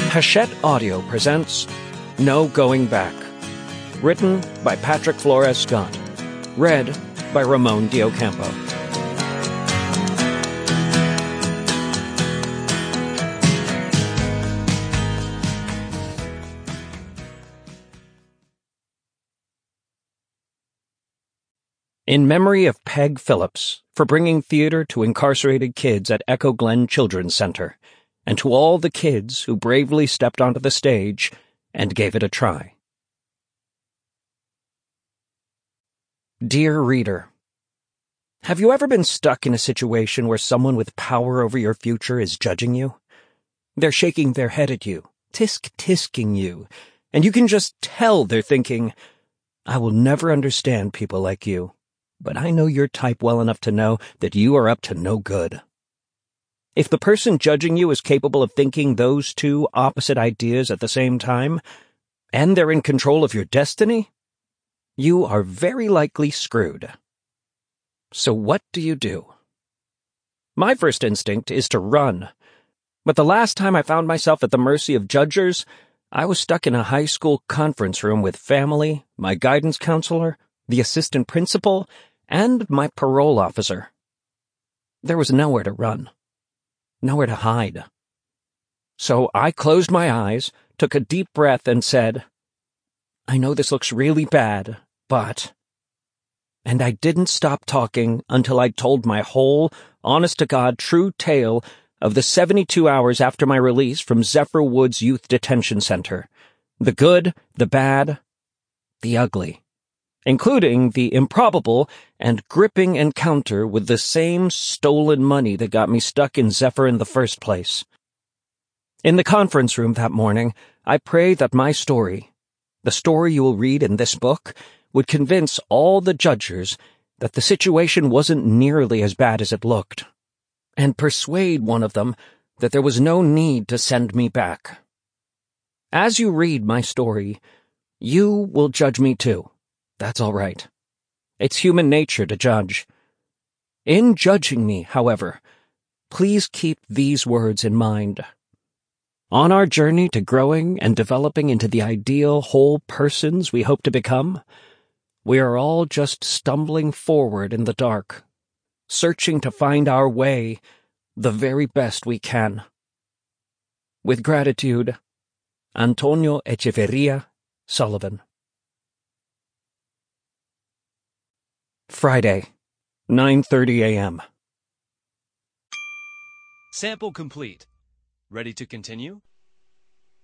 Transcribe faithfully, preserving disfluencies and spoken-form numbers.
Hachette Audio presents No Going Back. Written by Patrick Flores Scott. Read by Ramon Diocampo. In memory of Peg Phillips for bringing theater to incarcerated kids at Echo Glen Children's Center, and to all the kids who bravely stepped onto the stage and gave it a try. Dear reader, have you ever been stuck in a situation where someone with power over your future is judging you? They're shaking their head at you, tisk-tisking you, and you can just tell they're thinking, I will never understand people like you, but I know your type well enough to know that you are up to no good. If the person judging you is capable of thinking those two opposite ideas at the same time, and they're in control of your destiny, you are very likely screwed. So what do you do? My first instinct is to run. But the last time I found myself at the mercy of judgers, I was stuck in a high school conference room with family, my guidance counselor, the assistant principal, and my parole officer. There was nowhere to run. Nowhere to hide. So I closed my eyes, took a deep breath, and said, I know this looks really bad, but... And I didn't stop talking until I'd told my whole, honest-to-God, true tale of the seventy-two hours after my release from Zephyr Woods Youth Detention Center. The good, the bad, the ugly. Including the improbable and gripping encounter with the same stolen money that got me stuck in Zephyr in the first place. In the conference room that morning, I pray that my story, the story you will read in this book, would convince all the judgers that the situation wasn't nearly as bad as it looked, and persuade one of them that there was no need to send me back. As you read my story, you will judge me too. That's all right. It's human nature to judge. In judging me, however, please keep these words in mind. On our journey to growing and developing into the ideal whole persons we hope to become, we are all just stumbling forward in the dark, searching to find our way the very best we can. With gratitude, Antonio Echeverria Sullivan. Friday, nine thirty a.m. Sample complete. Ready to continue?